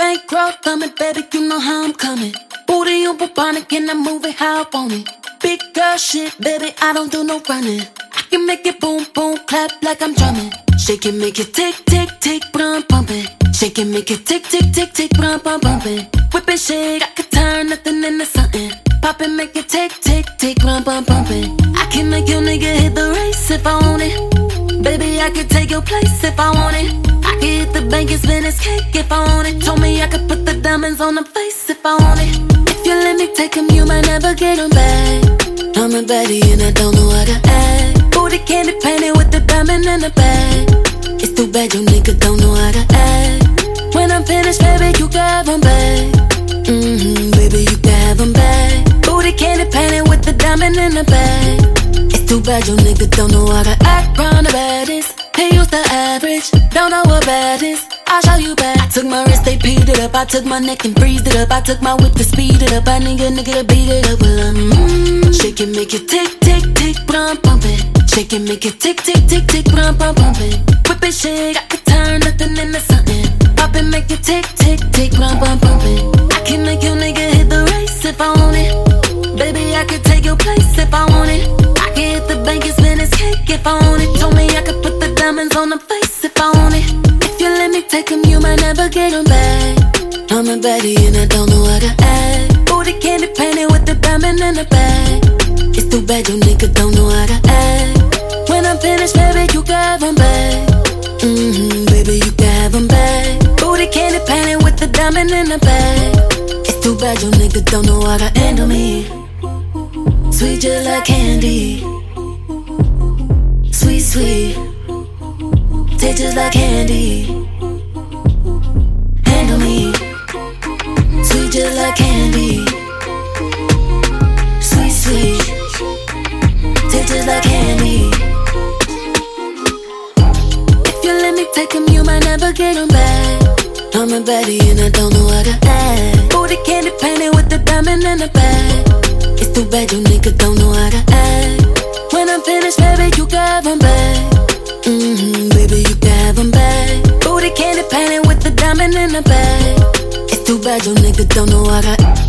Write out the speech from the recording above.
bankroll coming, baby, you know how I'm coming. Booty on Bubonic and I move it how I want it. Big girl shit, baby, I don't do no running. I can make it boom, boom, clap like I'm drumming. Shake it, make it tick, tick, tick, but I'm pumping. Shake it, make it tick, tick, tick, tick, but I'm pumping. Whip and shake, I could turn nothing into something. Pop and make it tick, tick, tick, but I'm pumping. I can make your nigga hit the race if I want it. Baby, I could take your place if I want it. I could hit the bank and spin his cake if I want it. Told me I could put the diamonds on the face if I want it. If you let me take them, you might never get them back. I'm a baddie and I don't know how to act. Booty candy painted with the diamond in the bag. It's too bad your nigga don't know how to act. When I'm finished, baby, you can have them back. Baby, you can have them back. Booty candy painted with the diamond in the bag. It's too bad your nigga don't know how to act round the baddest. He used to average, don't know what bad is. I'll show you back. I took my wrist, they peed it up. I took my neck and freezed it up. I took my whip to speed it up. I nigga to beat it up. Well, I'm shake it, make it tick, tick, tick, but I'm pumping. Shake it, make it tick, tick, tick, tick, but I'm pumping. Whip and shake, I could turn nothing into something. Pop and make it tick, tick, tick, but I'm pumping. I can make your nigga hit the race if I want it. Baby, I could take your place if I want it. I can hit the bank and spin his cake if I want it. Told me I could put the diamonds on the face if I want it. If you let me take them, you might never get them back. I'm a baddie and I don't know how to act. Booty candy painted with the diamond in the bag. It's too bad your nigga don't know how to act. When I'm finished, baby, you can have them back. Baby, you can have them back. Booty candy painted with the diamond in the bag. It's too bad your nigga don't know how to handle me. Sweet just like candy. Sweet, sweet. Taste just like candy. Handle me. Sweet just like candy. Sweet, sweet. Taste just like candy. If you let me take them, you might never get them back. I'm a baddie and I don't know how to act. Booty candy painted with the diamond in the bag. It's too bad your nigga don't know how to act. When I'm finished, baby, you can have them back. Baby, you can have them back. Booty candy painted with the diamond in the bag. It's too bad your nigga don't know how to